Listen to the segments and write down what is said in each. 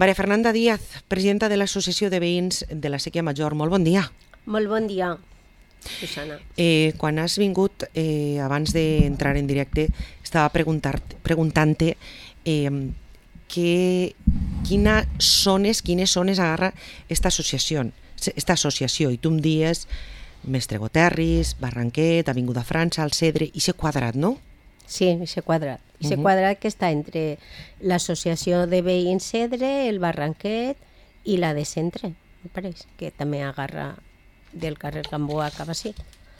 Maria Fernanda Díaz, presidenta de l'Associació de Veïns de la Sèquia Major. Molt bon dia. Molt bon dia, Susana. Quan has vingut, abans d'entrar en directe, estava preguntant-te quines zones agarra esta associació, i tu em dies Mestre Goterris, Barranquet, Avinguda França, el Cedre, i ese quadrat, no? Sí, ese quadrat. Ese quadrat que està entre l'Associació de Veïns Cedre, el Barranquet i la de Centre, me pareix, que també agarra del carrer Gamboa cap així.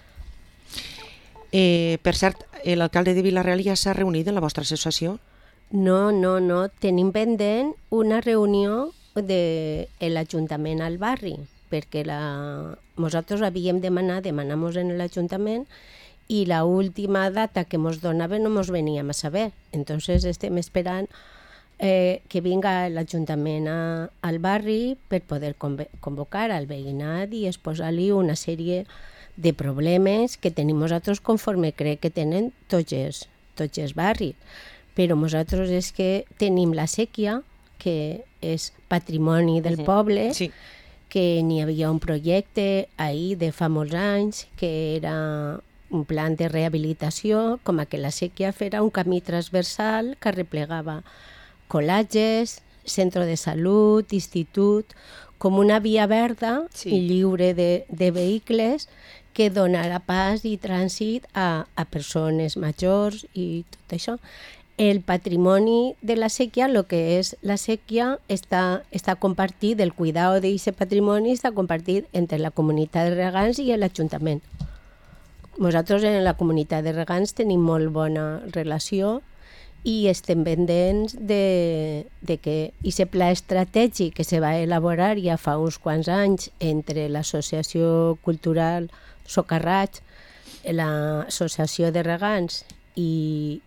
Per cert, l'alcalde de Vila-real ja s'ha reunit en la vostra associació? No. Tenim pendent una reunió de l'Ajuntament al barri, perquè nosaltres havíem demanamos en l'Ajuntament i la última data que ens donaven no ens veníem a saber. Entonces estem esperant que vinga l'Ajuntament al barri per poder convocar al veïnat i exposar-li una sèrie de problemes que tenim nosaltres conforme crec que tenen tots els barris. Però nosaltres és que tenim la sèquia, que és patrimoni del poble, Sí. que n'hi havia un projecte ahir de fa molts anys, que era un plan de rehabilitació, com a que la sèquia fera un camí transversal que arreplegava col·latges, centre de salut, institut, com una via verda i lliure de vehicles que donarà pas i trànsit a persones majors i tot això. El patrimoni de la sèquia, el que és la sèquia, està compartit, el cuidado d'aquest patrimoni està compartit entre la comunitat de regants i l'Ajuntament. Nosaltres en la comunitat de regants tenim molt bona relació i estem pendents de que aquest pla estratègic que se va elaborar ja fa uns quants anys entre l'Associació Cultural Socarrats, l'Associació de Regants i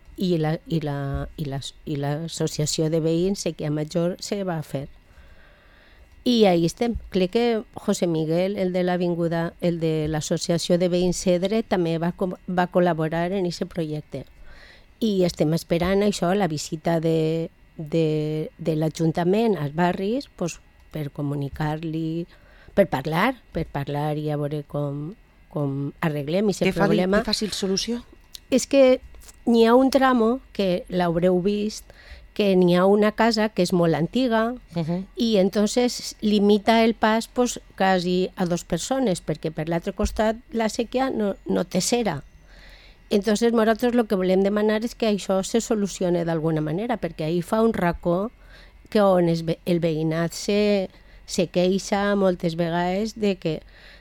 l'Associació de Veïns Sèquia Major se va fer. I ahí estem. Crec que José Miguel, el de l'Avinguda, el de l'Associació de Veïns Cedre, també va col·laborar en aquest projecte. I estem esperant això, la visita de l'Ajuntament als barris, per comunicar-li, per parlar i a veure com arreglem aquest problema. Té fàcil solució? És que n'hi ha un tramo, que l'haureu vist, que n'hi ha una casa que és molt antiga i entonces limita el pas quasi a 2 persones, perquè per l'altre costat la sèquia no té cera. Entonces nosaltres el que volem demanar és que això se solucione d'alguna manera, perquè ahir fa un racó que on el veïnat se queixa moltes vegades de que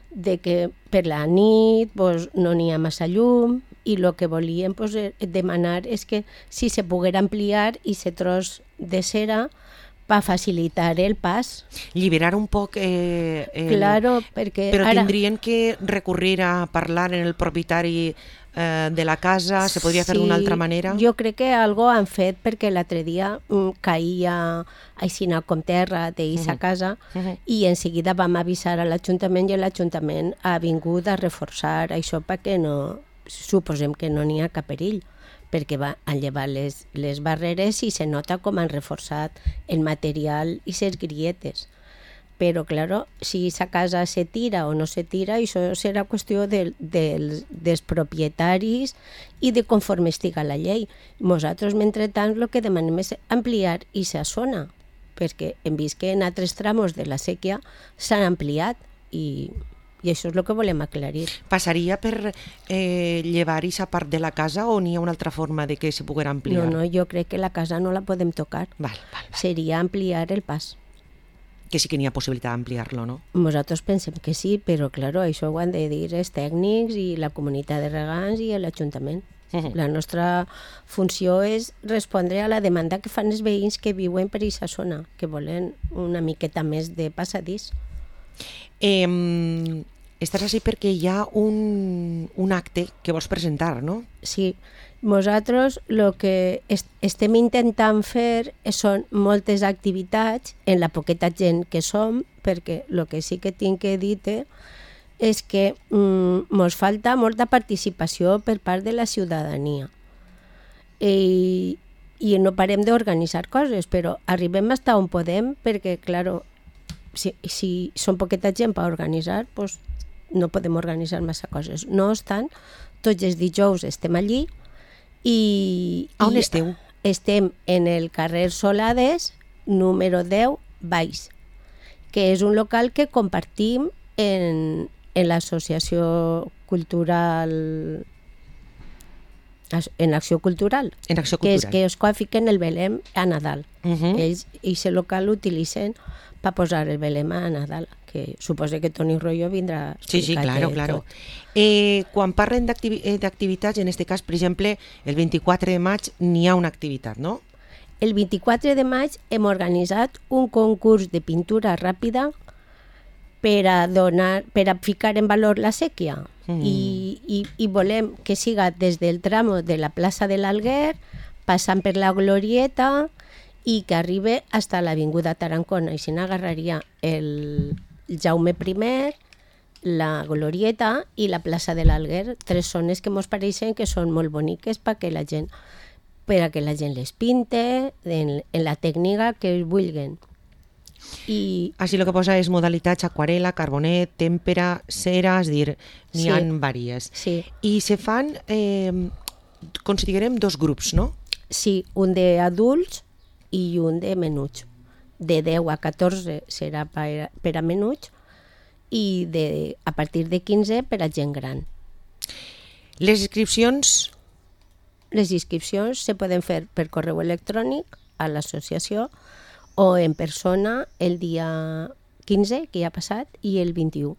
per la nit no n'hi ha massa llum i el que volíem demanar és que si se poguera ampliar aquest tros de cera per facilitar el pas. Liberar un poc... Claro, perquè però tindrien que recurrir a parlar en el propietari de la casa, se podria fer d'una altra manera? Jo crec que algo han fet, perquè l'altre dia caïa aixina com terra d'aquesta casa i en seguida vam avisar a l'Ajuntament i l'Ajuntament ha vingut a reforçar això perquè suposem que no n'hi ha cap perill, perquè han llevat les barreres i se nota com han reforçat el material i les grietes. Però, clar, si aquesta casa se tira o no se tira, això serà qüestió dels propietaris i de conforme estiga la llei. Nosaltres, mentrestant, el que demanem és ampliar aquesta zona, perquè hem vist que en altres tramos de la sèquia s'han ampliat i això és el que volem aclarir. Passaria per llevar aquesta part de la casa o n'hi ha una altra forma de que se poguera ampliar? No, jo crec que la casa no la podem tocar. Val. Seria ampliar el pas. Que sí que n'hi ha possibilitat d'ampliar-lo, no? Nosaltres pensem que sí, però clar, això ho han de dir els tècnics i la comunitat de regants i l'Ajuntament. La nostra funció és respondre a la demanda que fan els veïns que viuen per aquesta zona, que volen una miqueta més de passadís. Estàs així perquè hi ha un acte que vols presentar, no? Sí. Nosaltres el que estem intentant fer són moltes activitats en la poqueta gent que som, perquè el que sí que tinc que dir és que ens falta molta participació per part de la ciutadania. I i no parem d'organitzar coses, però arribem fins on podem perquè, clar, si som poqueta gent per organitzar, doncs no podem organitzar massa coses. No obstant, tots els dijous estem allí i... On esteu? Estem en el carrer Solades, número 10, Baix, que és un local que compartim en l'associació cultural, en Acció Cultural, En Acció que és Cultural. que els fiquen el Belém a Nadal. Ells, aquest local l'utilitzen per posar el Belém a Nadal, que suposo que Toni Royo vindrà a Sí, explicar claro. tot. Quan parlen d'activitats, en aquest cas, per exemple, el 24 de maig n'hi ha una activitat, no? El 24 de maig hem organitzat un concurs de pintura ràpida per a ficar en valor la sèquia. I volem que siga des del tramo de la plaça de l'Alguer, passant per la Glorieta i que arribi fins a l'avinguda Tarancona. I si n'agarraria el Jaume I, la Glorieta i la plaça de l'Alguer, 3 zones que ens pareixen que són molt boniques perquè la gent les pinte en la tècnica que es vulguin. Així el que posa és modalitats aquarela, carbonet, tèmpera, cera, és dir, n'hi ha vàries. Sí. I se fan, considerem 2 grups, no? Sí, un d'adults i un de menuts. De 10 a 14 serà per a menuts i a partir de 15 per a gent gran. Les inscripcions... Les inscripcions se poden fer per correu electrònic a l'associació o en persona el dia 15, que ja ha passat, i el 21.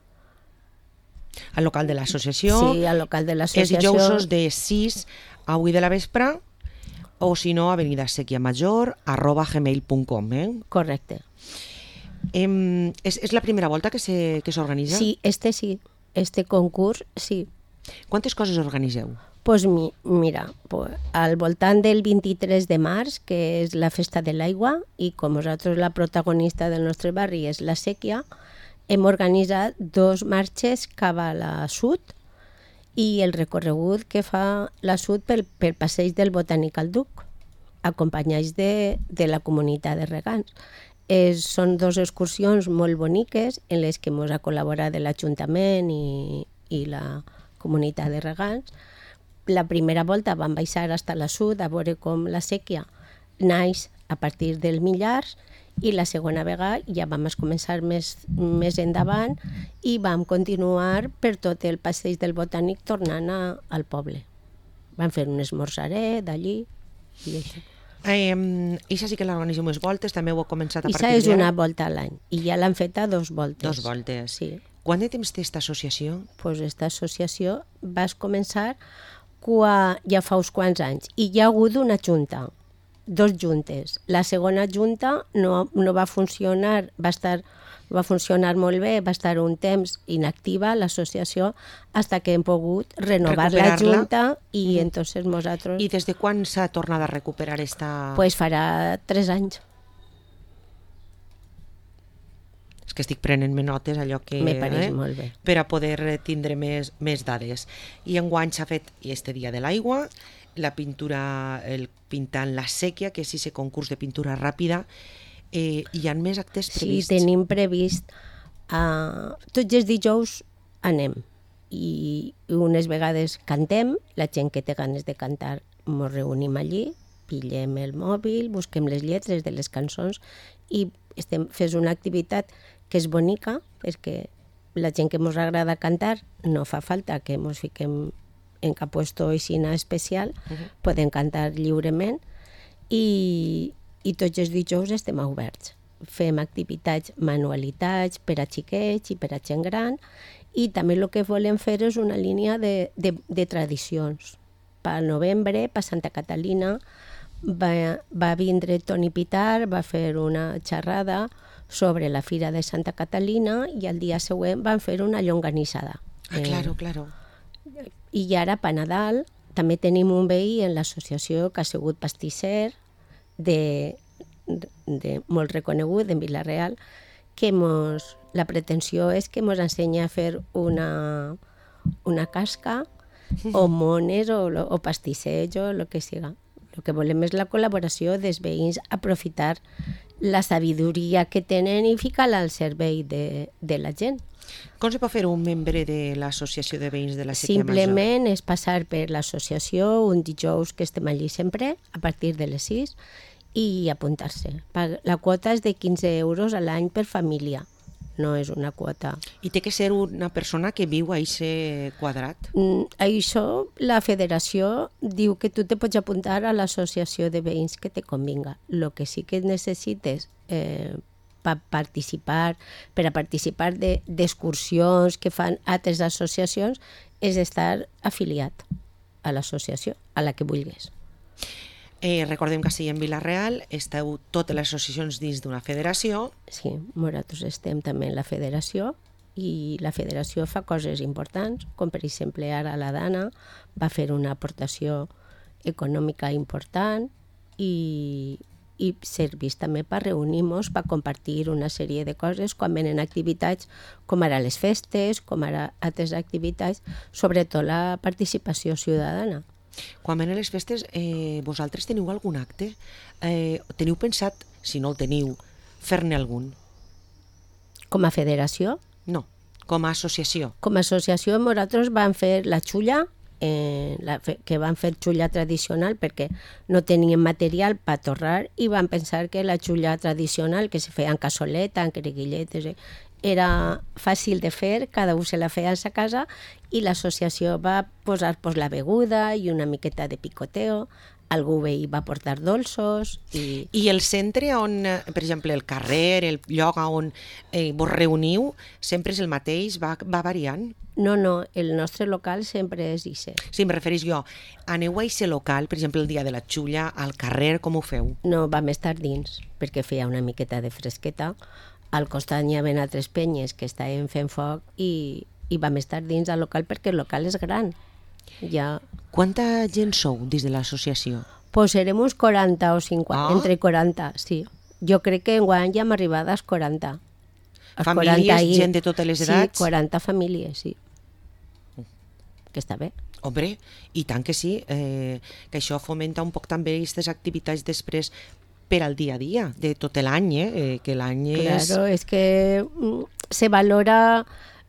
Al local de l'associació. Sí, al local de l'associació. Els dijous de 6 a 8 de la vespre, o si no, avenida Sèquia Major, @gmail.com. Correcte. És la primera volta que s'organitza? Sí, este concurs, sí. Quantes coses organitzeu? Pues mira, al voltant del 23 de març, que és la Festa de l'Aigua, i com nosaltres la protagonista del nostre barri és la sèquia, hem organitzat 2 marxes cap a la sud i el recorregut que fa la sud pel passeig del Botànic al Duc, acompanyats de la comunitat de regants. Són 2 excursions molt boniques en les que ens ha col·laborat l'Ajuntament i la comunitat de regants. La primera volta vam baixar fins a la sud a veure com la sèquia naix a partir del Millars i la segona vegada ja vam començar més endavant i vam continuar per tot el passeig del Botànic tornant al poble. Vam fer un esmorzaret d'allí i això. Ixa sí que l'organitzeu més voltes, també ho heu començat a partir d'ara. Ixa és d'ara? una volta a l'any i ja l'han fet a 2 voltes. 2 voltes. Sí. Quant de temps té aquesta associació? Pues esta associació va començar ja fa uns quants anys i hi ha hagut una junta, 2 juntes. La segona junta no va funcionar, va funcionar molt bé, va estar un temps inactiva l'associació fins que hem pogut renovar la junta i entonces nosaltres... I des de quan s'ha tornat a recuperar esta...? Pues farà 3 anys. És que estic prenent-me notes, allò que... Me pareix molt bé. Per a poder tindre més dades. I enguany s'ha fet este dia de l'aigua, la pintura, el pintant la sèquia, que és aquest concurs de pintura ràpida. Hi ha més actes prevists? Sí, tenim previst. Tots els dijous anem i unes vegades cantem, la gent que té ganes de cantar ens reunim allí, pillem el mòbil, busquem les lletres de les cançons i fem una activitat que és bonica, perquè la gent que ens agrada cantar no fa falta que ens fiquem en cap puesto aixina especial, podem cantar lliurement i tots els dijous estem oberts. Fem activitats, manualitats per a xiquets i per a gent gran i també el que volem fer és una línia de tradicions. Pel novembre, per Santa Catalina, va vindre Toni Pitar, va fer una xerrada sobre la Fira de Santa Catalina i el dia següent van fer una llonganissada. Claro. I ara, per Nadal, també tenim un veí en l'associació que ha sigut pastisser molt reconegut en Vila-real, que la pretensió és que ens ensenya a fer una casca o mones o pastissets o el que siga. El que volem és la col·laboració dels veïns, aprofitar la sabidoria que tenen i ficar-la al servei de la gent. Com se pot fer un membre de l'associació de veïns de la Sèquia Major? Simplement és passar per l'associació un dijous que estem allí sempre, a partir de les 6, i apuntar-se. La quota és de 15 euros a l'any per família, no és una quota. I té que ser una persona que viu a aquest quadrat? Això, la federació diu que tu te pots apuntar a l'associació de veïns que te convinga. El que sí que necessites per a participar d'excursions que fan altres associacions és estar afiliat a l'associació, a la que vulguis. Recordem que així en Vila-real esteu totes les associacions dins d'una federació. Sí, nosaltres estem també en la federació i la federació fa coses importants, com per exemple ara la Dana va fer una aportació econòmica important i serveix també per reunir-nos, per compartir una sèrie de coses quan venen activitats com ara les festes, com ara altres activitats, sobretot la participació ciutadana. Quan venen les festes, vosaltres teniu algun acte? Teniu pensat, si no el teniu, fer-ne algun? Com a federació? No, com a associació. Com a associació nosaltres vam fer la xulla, que van fer xulla tradicional perquè no tenien material per torrar i van pensar que la xulla tradicional que se feia en cassoleta, en creguilletes, era fàcil de fer, cada un se la feia a sa casa i l'associació va posar la beguda i una miqueta de picoteo, algú veí va portar dolços I el centre on, per exemple, el carrer, el lloc on vos reuniu, sempre és el mateix, va variant? No, el nostre local sempre és ixe. Sí, em refereix jo. Aneu a ixe local, per exemple, el dia de la xulla, al carrer, com ho feu? No, vam estar dins, perquè feia una miqueta de fresqueta. Al costat n'hi havia altres penyes que estaven fent foc i vam estar dins al local perquè el local és gran. Quanta gent sou dins de l'associació? Pues serem uns 40 o 50, entre 40, sí. Jo crec que enguany ja hem arribat als 40. Famílies, gent de totes les edats? Sí, 40 famílies, sí. Que està bé. Hombre, i tant que sí, que això fomenta un poc també aquestes activitats després per al dia a dia, de tot l'any, que l'any és... Claro, és que se valora...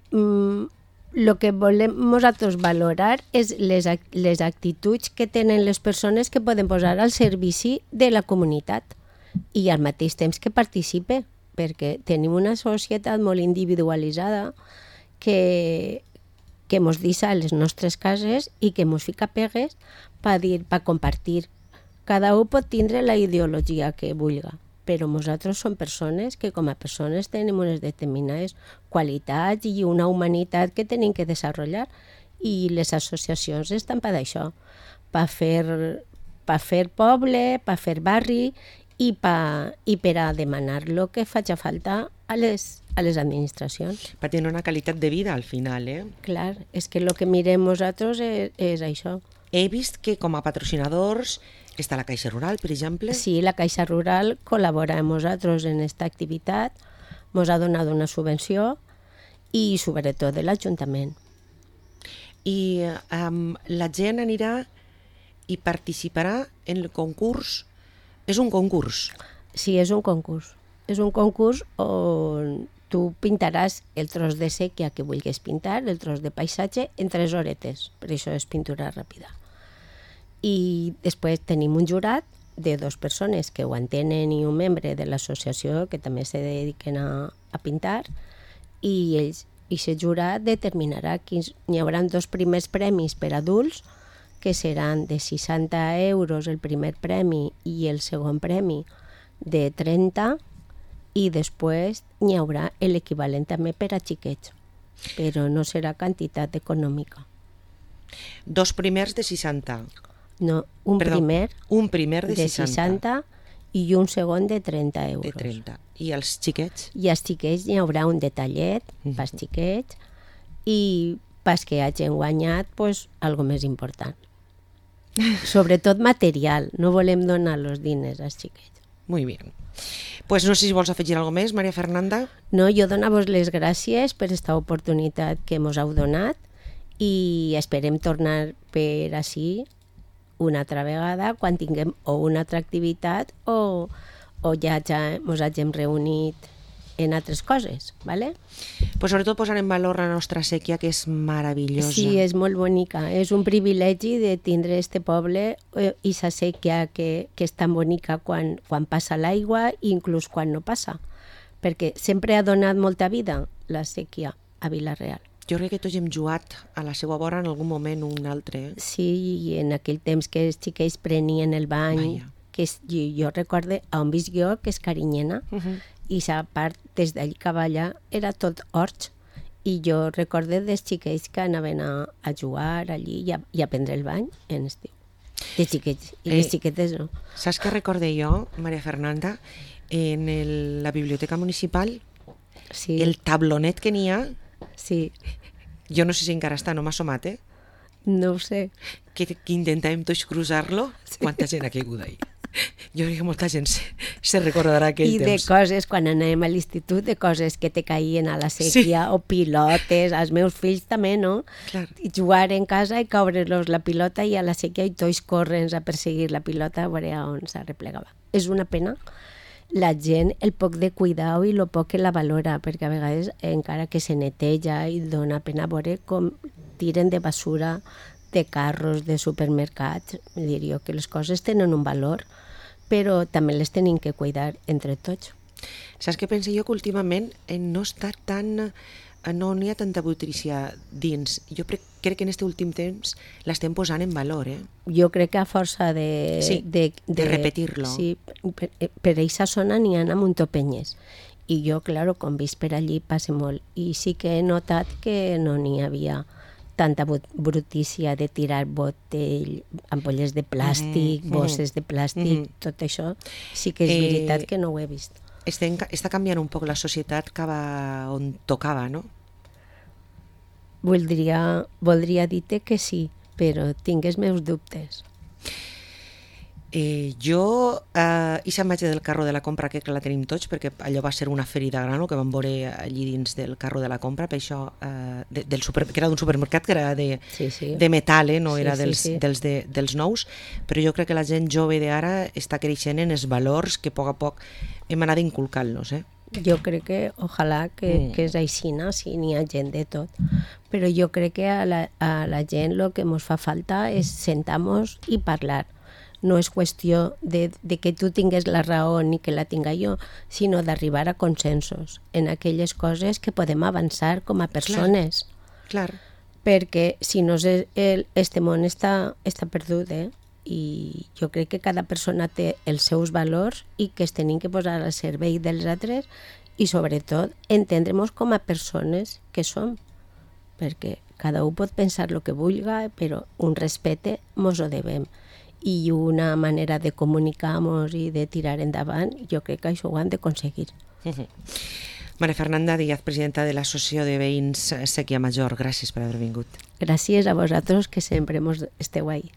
El que volem nosaltres valorar és les actituds que tenen les persones que poden posar al servici de la comunitat i al mateix temps que participe, perquè tenim una societat molt individualitzada que mos deixa a les nostres cases i que mos fica pegues per compartir. Cada un pot tindre la ideologia que vulga, però nosaltres som persones que com a persones tenim unes determinades qualitats i una humanitat que tenim que desenvolupar i les associacions estan per això, per fer poble, per fer barri i per a demanar el que faci falta a les administracions. Per tenir una qualitat de vida al final, Clar, és que el que mirem nosaltres és això. He vist que com a patrocinadors està la Caixa Rural, per exemple. Sí, la Caixa Rural col·labora amb nosaltres en aquesta activitat, ens ha donat una subvenció i sobretot de l'Ajuntament. I la gent anirà i participarà en el concurs. És un concurs? Sí, és un concurs. És un concurs on tu pintaràs el tros de sèquia que vulguis pintar, el tros de paisatge, en 3 horetes. Per això és pintura ràpida. I després tenim un jurat de 2 persones que ho entenen i un membre de l'associació que també se dediquen a pintar i ells, aquest jurat determinarà quins... N'hi haurà 2 primers premis per adults que seran de 60 euros el primer premi i el segon premi de 30 i després n'hi haurà l'equivalent també per a xiquets, però no serà quantitat econòmica. 2 primers de 60? No, un primer de 60 i un segon de 30 euros. De 30. I els xiquets? I als xiquets hi haurà un detallet pels xiquets i pels que hagin guanyat algo més important. Sobretot material, no volem donar els diners als xiquets. Muy bien. Pues no sé si vols afegir alguna més, Maria Fernanda. No, jo donar-vos les gràcies per aquesta oportunitat que mos heu donat i esperem tornar per ací una altra vegada quan tinguem o una altra activitat o ja ens hàgim reunit en altres coses, ¿vale? Pues sobretot posar en valor la nostra sèquia, que és meravellosa. Sí, és molt bonica. És un privilegi de tindre este poble i sa sèquia que és tan bonica quan passa l'aigua i inclús quan no passa. Perquè sempre ha donat molta vida la sèquia a Vila-real. Jo crec que tots hem jugat a la seva vora en algun moment o un altre. Sí, i en aquell temps que els xiquets prenien el bany, que jo recorde on visc jo, que és Carinyena, i la part des d'allí cap allà era tot horts, i jo recorde dels xiquets que anaven a jugar allí i a prendre el bany en estiu. De xiquets, i les xiquetes no. Saps què recorde jo, Maria Fernanda? En la biblioteca municipal, el tablonet que n'hi ha, jo no sé si encara està, no m'ha assomat, No ho sé. Que intentàvem tots cruzar-lo, quanta gent ha caigut ahí. Jo crec que molta gent se recordarà aquell temps. I de coses, quan anàvem a l'institut, de coses que te caïen a la sèquia, o pilotes, els meus fills també, no? Clar. I jugar en casa i caure-los la pilota i a la sèquia i tots corrents a perseguir la pilota a veure on s'arreplegava. És una pena la gent, el poc de cuidar i el poc que la valora, perquè a vegades encara que se neteja i dona pena veure com tiren de basura de carros, de supermercats. Diria que les coses tenen un valor, però també les tenim que cuidar entre tots. Saps què penso jo? Que últimament no està tan... no n'hi ha tanta brutícia dins. Jo crec que en aquest últim temps l'estem posant en valor, Jo crec que a força de repetir-lo. Sí, per aquesta zona n'hi ha muntopenyes. I jo, clar, quan visc per allí passa molt. I sí que he notat que no n'hi havia tanta brutícia de tirar ampolles de plàstic, bosses de plàstic, tot això. Sí que és veritat que no ho he vist. Està canviant un poc la societat cap a on tocava, no? Voldria dir-te que sí, però tinc els meus dubtes. Jo i se'n vaig del carro de la compra, que la tenim tots, perquè allò va ser una ferida gran, que vam veure allí dins del carro de la compra, per això, que era d'un supermercat, que era de metal, no era dels nous, però jo crec que la gent jove d'ara està creixent en els valors que a poc hem anat inculcant-los. Jo crec que, ojalà que és així, si n'hi ha gent de tot. Però jo crec que a la gent el que ens fa falta és sentar-nos i parlar. No és qüestió de que tu tingues la raó ni que la tinga jo, sinó d'arribar a consensos en aquelles coses que podem avançar com a persones. Clar. Perquè si no, este món està perdut, i jo crec que cada persona té els seus valors i que es tenim que posar al servei dels altres i sobretot entendre-nos com a persones que som, perquè cada un pot pensar el que vulga, però un respecte mos ho devem. I una manera de comunicar-nos i de tirar endavant, jo crec que això ho han d'aconseguir. Maria Fernanda Díaz, presidenta de l'Associació de Veïns Sèquia Major, gràcies per haver vingut. Gràcies a vosaltres, que sempre esteu ahí.